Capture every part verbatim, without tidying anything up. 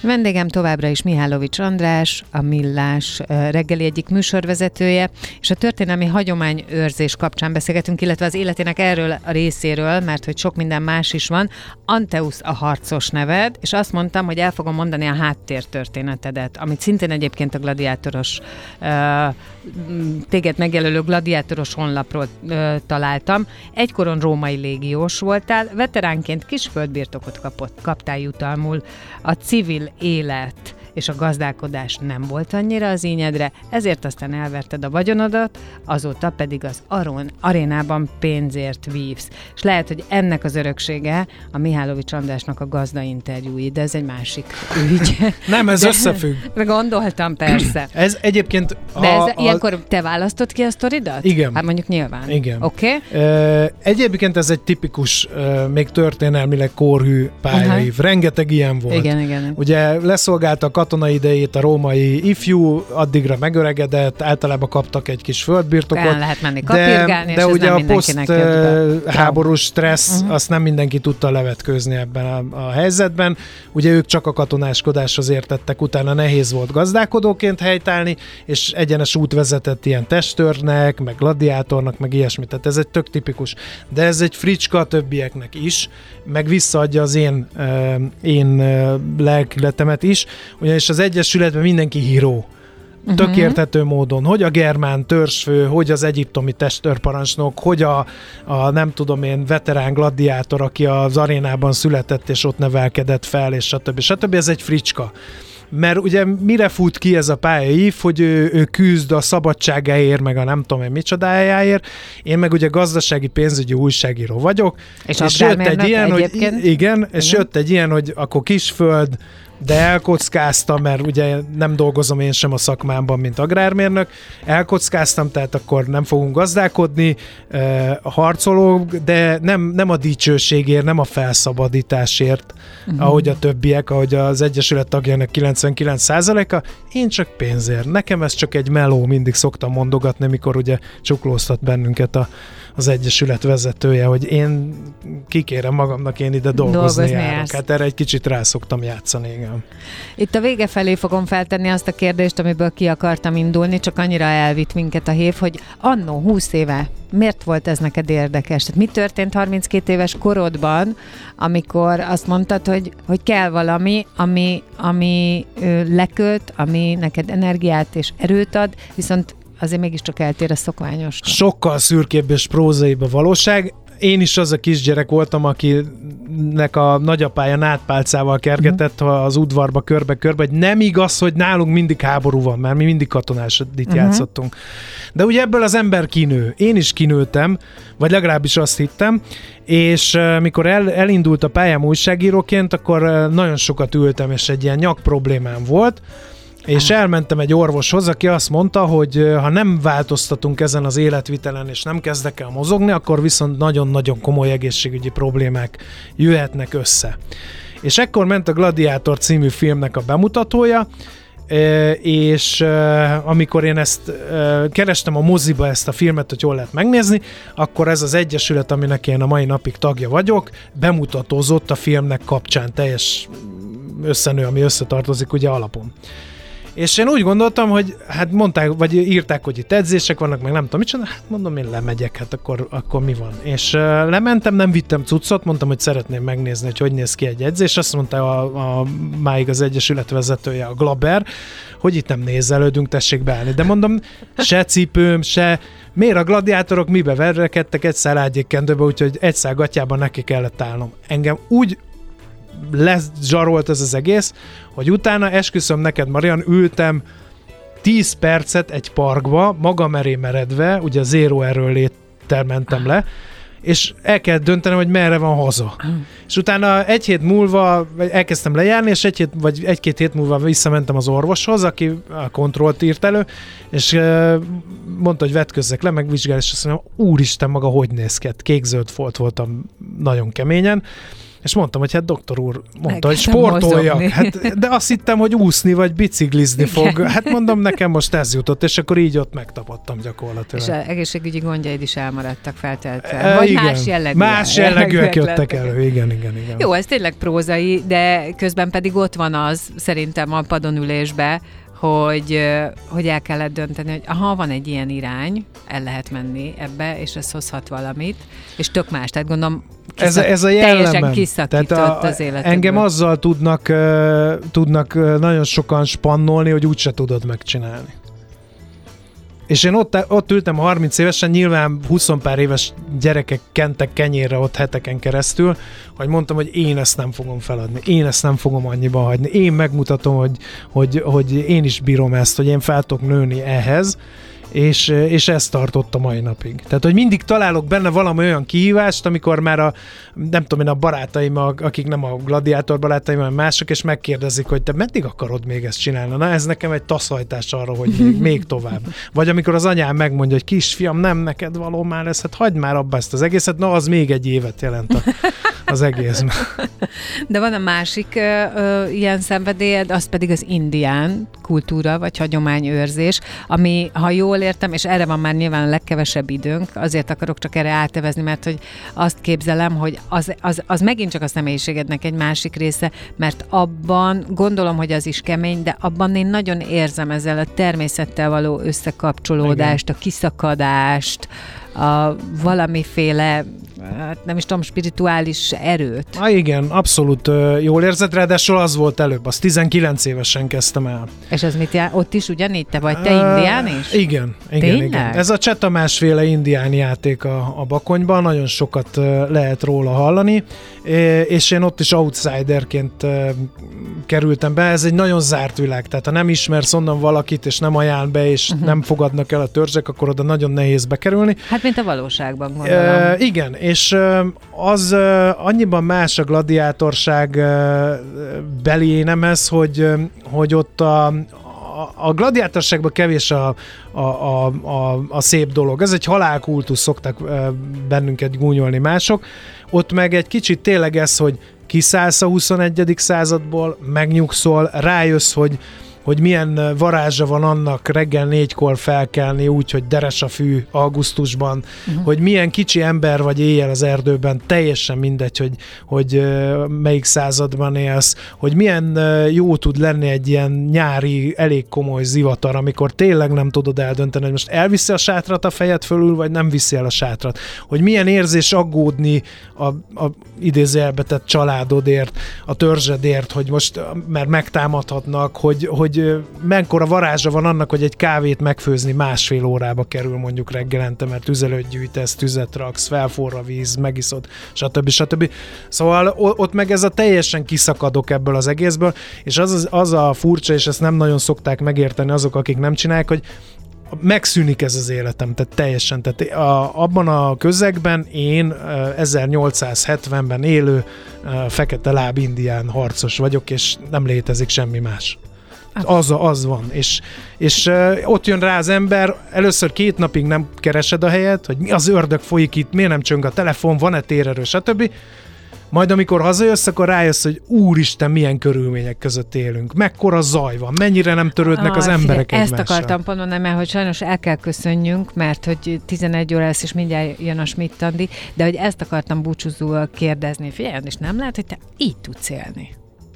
Vendégem továbbra is Mihálovics András, a Millás reggeli egyik műsorvezetője, és a történelmi hagyományőrzés kapcsán beszélgetünk, illetve az életének erről a részéről, mert hogy sok minden más is van. Anteusz a harcos neved, és azt mondtam, hogy el fogom mondani a háttértörténetedet, amit szintén egyébként a gladiátoros, téged megjelölő gladiátoros honlapról találtam. Egykoron római légiós voltál, veteránként kis földbirtokot kapott, kaptál jutalmul. A civil élet és a gazdálkodás nem volt annyira az ínyedre, ezért aztán elverted a vagyonodat, azóta pedig az Aron arénában pénzért vívsz. És lehet, hogy ennek az öröksége a Mihálovics Andrásnak a gazdainterjúi, de ez egy másik ügy. Nem, ez de, összefügg. Gondoltam, persze. Ez egyébként... A, de ez, a, ilyenkor te választod ki a sztoridat? Igen. Hát mondjuk nyilván. Igen. Oké. Okay. Egyébként ez egy tipikus, még történelmileg korhű pályaív. Uh-huh. Rengeteg ilyen volt. Igen, igen. Ugye leszolgálta a katonai idejét a római ifjú, addigra megöregedett, általában kaptak egy kis földbirtokot. El lehet menni kapirgálni, de, és de ugye nem a poszt-háborús stressz, uh-huh. azt nem mindenki tudta levetkőzni ebben a, a helyzetben. Ugye ők csak a katonáskodáshoz értettek, utána nehéz volt gazdálkodóként helytállni, és egyenes út vezetett ilyen testőrnek, meg gladiátornak, meg ilyesmit. Tehát ez egy tök tipikus. De ez egy fricska a többieknek is, meg visszaadja az én, euh, én euh, lelkületemet is, ugyanis az Egyesületben mindenki híró. Tök uh-huh. érthető módon, hogy a germán törzsfő, hogy az egyiptomi testőrparancsnok, hogy a, a nem tudom én veterán gladiátor, aki az arénában született és ott nevelkedett fel, és stb. stb. Ez egy fricska. Mert ugye mire fut ki ez a pályaív, hogy ő, ő küzd a szabadságáért, meg a nem tudom én micsodájáért. Én meg ugye gazdasági pénzügyi újságíró vagyok. És, és jött egy ilyen, egyébként? hogy igen, és igen. jött egy ilyen, hogy akkor kisföld, de elkockáztam, mert ugye nem dolgozom én sem a szakmámban, mint agrármérnök. Elkockáztam, tehát akkor nem fogunk gazdálkodni, uh, harcolók, de nem, nem a dicsőségért, nem a felszabadításért, uh-huh. ahogy a többiek, ahogy az Egyesület tagjának kilencvenkilenc százaléka, én csak pénzért. Nekem ez csak egy meló, mindig szoktam mondogatni, mikor ugye csuklóztat bennünket a az Egyesület vezetője, hogy én kikérem magamnak, én ide dolgozni, dolgozni járok. Jársz. Hát erre egy kicsit rá szoktam játszani, igen. Itt a vége felé fogom feltenni azt a kérdést, amiből ki akartam indulni, csak annyira elvitt minket a hév, hogy annó húsz éve miért volt ez neked érdekes? Tehát mi történt harminckét éves korodban, amikor azt mondtad, hogy, hogy kell valami, ami, ami ö, lekölt, ami neked energiát és erőt ad, viszont azért mégiscsak eltér a szokványos. Sokkal szürkébb és prózaibb a valóság. Én is az a kisgyerek voltam, akinek a nagyapája nádpálcával kergetett uh-huh. az udvarba körbe-körbe, hogy nem igaz, hogy nálunk mindig háború van, mert mi mindig katonásodit uh-huh. játszottunk. De ugye ebből az ember kinő. Én is kinőttem, vagy legalábbis azt hittem, és uh, mikor el, elindult a pályám újságíróként, akkor uh, nagyon sokat ültem, és egy ilyen nyak problémám volt, és elmentem egy orvoshoz, aki azt mondta, hogy ha nem változtatunk ezen az életvitelen, és nem kezdek el mozogni, akkor viszont nagyon-nagyon komoly egészségügyi problémák jöhetnek össze. És ekkor ment a Gladiátor című filmnek a bemutatója, és amikor én ezt kerestem a moziba ezt a filmet, hogy hol lehet megnézni, akkor ez az Egyesület, aminek én a mai napig tagja vagyok, bemutatózott a filmnek kapcsán, teljes összenő, ami összetartozik ugye alapon. És én úgy gondoltam, hogy hát mondták, vagy írták, hogy itt edzések vannak, meg nem tudom mit csinálni, hát mondom, én lemegyek, hát akkor, akkor mi van. És uh, lementem, nem vittem cuccot, mondtam, hogy szeretném megnézni, hogy hogy néz ki egy edzés. Azt mondta a, a máig az Egyesület vezetője, a Glaber, hogy itt nem nézelődünk, tessék beállni. De mondom, se cipőm, se... Miért a gladiátorok mibe verrekedtek egy szál ágyékkendőbe, úgyhogy egy szál gatyában neki kellett állnom. Engem úgy lezsarolt ez az egész, hogy utána esküszöm neked, Marian, ültem tíz percet egy parkba, magam elé meredve, ugye zéró erről léttel mentem le, és el kell döntenem, hogy merre van haza. És utána egy hét múlva elkezdtem lejárni, és egy hét, vagy egy-két hét múlva visszamentem az orvoshoz, aki a kontrollt írt elő, és mondta, hogy vetközzek le, megvizsgál, és azt mondom, úristen, maga hogy néz ki? Kék-zöld folt voltam nagyon keményen. És mondtam, hogy hát doktor úr, mondta, hogy sportoljak. Hát, de azt hittem, hogy úszni vagy biciklizni fog. Igen. Hát mondom, nekem most ez jutott, és akkor így ott megtapadtam gyakorlatilag. És az egészségügyi gondjaid is elmaradtak felteltve. Vagy igen. más jellegű. Más jellegűek jöttek elő, igen, igen, igen. Jó, ez tényleg prózai, de közben pedig ott van az, szerintem a padonülésbe, hogy, hogy el kellett dönteni, hogy aha, van egy ilyen irány, el lehet menni ebbe, és ez hozhat valamit, és tök más, tehát gondolom kiszak, ez, ez a teljesen kiszakított a, az életedből. Engem azzal tudnak, uh, tudnak uh, nagyon sokan spannolni, hogy úgyse tudod megcsinálni. És én ott, ott ültem harminc évesen, nyilván húsz pár éves gyerekek kentek kenyérre ott heteken keresztül, hogy mondtam, hogy én ezt nem fogom feladni, én ezt nem fogom annyiba hagyni, én megmutatom, hogy, hogy, hogy én is bírom ezt, hogy én fel tudok nőni ehhez, és, és ezt tartott a mai napig. Tehát, hogy mindig találok benne valami olyan kihívást, amikor már a, nem tudom én, a barátaim, akik nem a gladiátor barátaim, hanem mások, és megkérdezik, hogy te meddig akarod még ezt csinálni? Na, ez nekem egy taszhajtás arra, hogy még, még tovább. Vagy amikor az anyám megmondja, hogy kisfiam, nem neked való már ez, hát hagyd már abba ezt az egészet, na, az még egy évet jelent a, az egész. De van a másik ö, ö, ilyen szenvedélyed, az pedig az indián kultúra, vagy hagyományőrzés, ami, ha jól értem, és erre van már nyilván a legkevesebb időnk, azért akarok csak erre átevezni, mert hogy azt képzelem, hogy az, az, az megint csak a személyiségednek egy másik része, mert abban, gondolom, hogy az is kemény, de abban én nagyon érzem ezzel a természettel való összekapcsolódást, igen. A kiszakadást, a valamiféle, hát nem is tudom, spirituális erőt. Ah, igen, abszolút uh, jól érzed, ráadásul az volt előbb, az tizenkilenc évesen kezdtem el. És ez mit jár? Ott is ugyanígy te vagy, te uh, indián is? Igen, igen, igen. Ez a Cseh Tamás féle indián játék a, a Bakonyban, nagyon sokat uh, lehet róla hallani, és én ott is outsiderként uh, kerültem be, ez egy nagyon zárt világ, tehát ha nem ismersz onnan valakit, és nem ajánl be, és uh-huh. nem fogadnak el a törzsek, akkor oda nagyon nehéz bekerülni. Hát, mint a valóságban, gondolom. Uh, igen, és uh, az uh, annyiban más a gladiátorság uh, beli énemhez, hogy, uh, hogy ott a, a, a gladiátorságban kevés a, a, a, a, a szép dolog. Ez egy halálkultusz, szoktak uh, bennünket gúnyolni mások. Ott meg egy kicsit tényleg ez, hogy kiszállsz a huszonegyedik századból, megnyugszol, rájössz, hogy hogy milyen varázsa van annak reggel négykor felkelni úgy, hogy deres a fű augusztusban, uh-huh. hogy milyen kicsi ember vagy éjjel az erdőben, teljesen mindegy, hogy, hogy uh, melyik században élsz, hogy milyen uh, jó tud lenni egy ilyen nyári, elég komoly zivatar, amikor tényleg nem tudod eldönteni, hogy most elviszi a sátrat a fejed fölül, vagy nem viszi el a sátrat. Hogy milyen érzés aggódni a, a idézőjelbe tett családodért, a törzsedért, hogy most, mert megtámadhatnak, hogy, hogy mekkora varázsa van annak, hogy egy kávét megfőzni másfél órába kerül mondjuk reggelente, mert tüzelőt gyűjtesz, tüzet raksz, felforra víz, megiszod, stb. stb. Szóval ott meg ez a teljesen kiszakadok ebből az egészből, és az, az, az a furcsa, és ezt nem nagyon szokták megérteni azok, akik nem csinálják, hogy megszűnik ez az életem, tehát teljesen. Tehát a, abban a közegben én ezernyolcszázhetvenben élő fekete láb indián harcos vagyok, és nem létezik semmi más. Az, az van, és, és uh, ott jön rá az ember, először két napig nem keresed a helyet, hogy mi az ördög folyik itt, miért nem csöng a telefon, van-e térerő, stb. Majd amikor hazajössz, akkor rájössz, hogy úristen, milyen körülmények között élünk, mekkora zaj van, mennyire nem törődnek ah, az emberek figyelj, egymással. Ezt akartam mondani, mert hogy sajnos el kell köszönjünk, mert hogy tizenegy óra lesz, és mindjárt jön a Schmidt-Andi, de hogy ezt akartam búcsúzóval kérdezni. Figyelj, és nem lehet, hogy te így tudsz élni.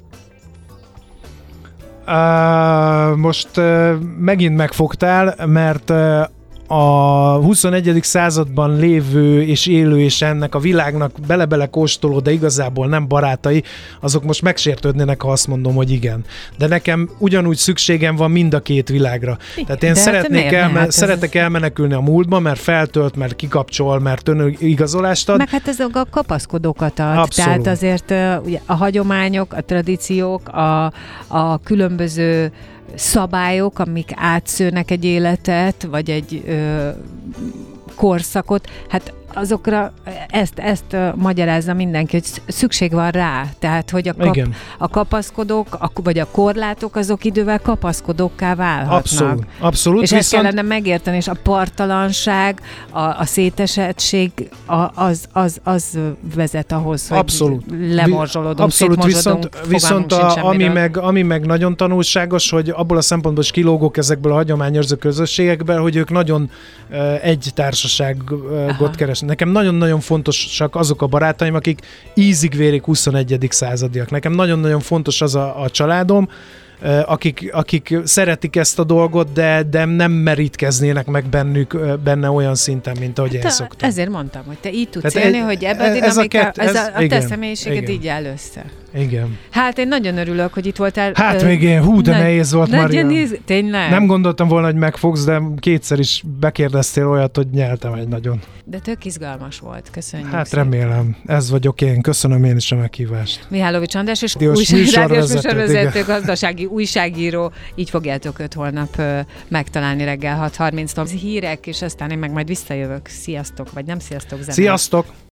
Uh, most uh, megint megfogtál, mert uh, a huszonegyedik században lévő és élő és ennek a világnak bele-bele kóstoló, de igazából nem barátai, azok most megsértődnének, ha azt mondom, hogy igen. De nekem ugyanúgy szükségem van mind a két világra. Tehát én szeretnék elme- hát szeretek ez... elmenekülni a múltba, mert feltölt, mert kikapcsol, mert önigazolást ad. Meg hát ez a kapaszkodókat ad. Abszolút. Tehát azért ugye, a hagyományok, a tradíciók, a, a különböző szabályok, amik átszőnek egy életet, vagy egy ö, korszakot, hát azokra ezt, ezt magyarázza mindenki, hogy szükség van rá. Tehát, hogy a, kap, a kapaszkodók, a, vagy a korlátok azok idővel kapaszkodókká válhatnak. Abszolút. Abszolút. És viszont... ezt kellene megérteni, és a parttalanság, a, a szétesettség, a, az, az, az vezet ahhoz, hogy abszolút. lemorzsolódunk, abszolút. szétmorzsolódunk, Viszont, viszont a, ami, meg, ami meg nagyon tanulságos, hogy abból a szempontból is kilógok ezekből a hagyományőrző közösségekből, hogy ők nagyon uh, egy társaságot keresnek. Nekem nagyon-nagyon fontosak azok a barátaim, akik ízig-vérig huszonegyedik századiak. Nekem nagyon-nagyon fontos az a, a családom, Akik, akik szeretik ezt a dolgot, de, de nem merítkeznének meg bennük, benne olyan szinten, mint ahogy te, én szoktam. Ezért mondtam, hogy te így tudsz Tehát élni, ez, hogy ebben a dinamika, ez a, kett, ez, ez a, a te személyiséged így áll össze. Igen. Hát én nagyon örülök, hogy itt voltál. Hát még én, hú, de ne, nehéz volt, Maria. Néz, tényleg? Nem gondoltam volna, hogy megfogsz, de kétszer is bekérdeztél olyat, hogy nyeltem egy nagyon. De tök izgalmas volt, köszönjük. Hát szépen. Remélem, ez vagyok én. Köszönöm én is a meghívást. Mihálovics András és újságrádiós műsorvezető, gazdasági újságíró. Így fogjátok őt holnap ö, megtalálni reggel hat harminctól. Hírek, és aztán én meg majd visszajövök. Sziasztok, vagy nem sziasztok, Zene. Sziasztok!